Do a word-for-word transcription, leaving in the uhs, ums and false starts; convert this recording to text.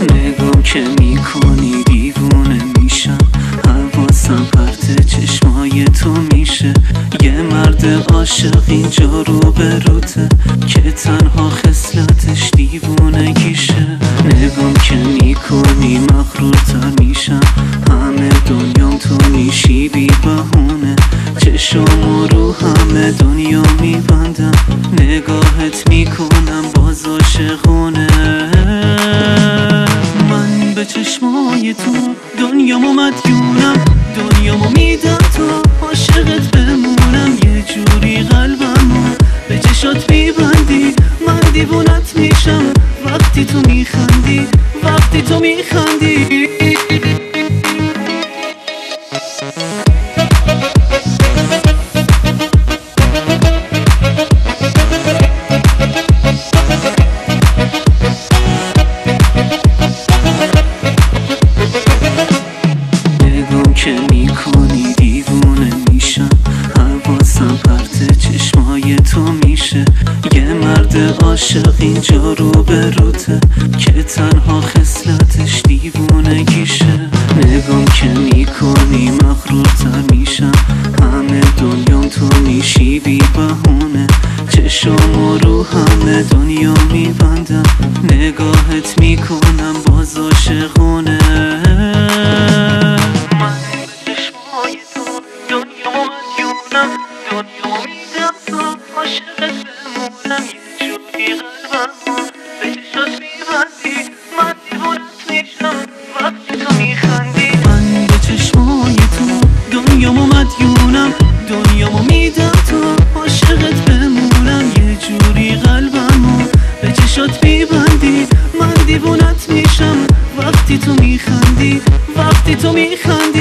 نگام که میکنی دیوونه میشم، حواسم پرت چشمای تو میشه. یه مرد عاشق اینجا رو به روته که تنها خصلتش دیوونگیشه. نگام که میکنی مغرورتر میشم، همه دنیام تو میشی بی بهونه. چشم رو همه دنیا میبندم، نگاهت میکنم باز عاشقونه. من به چشمای تو دنیامو مدیونم، دنیامو میدم تا عاشقت بمونم. یه جوری قلبمو به چشات میبندی، من دیوونت میشم وقتی تو میخندی، وقتی تو میخندی. که میکنی دیوونه میشم، حواسم پرت چشمای تو میشه. یه مرد عاشق اینجا رو به روته که تنها خصلتش دیوونگیشه. نگام که میکنی مغرورتر میشم، همه دنیام تو میشی بی بهونه. چشم رو همه دنیا میبندم، نگاهت میکنم باز عاشقونه. دنیامو میدم تا عاشقت بمونم. یه جوری قلبمو به چشات میبندی، من دیوونت میشم وقتی تو میخندی. من به چشمای تو دنیامو مدیونم، دنیامو میدم تا عاشقت بمونم. یه جوری قلبمو به چشات میبندی، من دیوونت میشم وقتی تو میخندی، وقتی تو میخندی.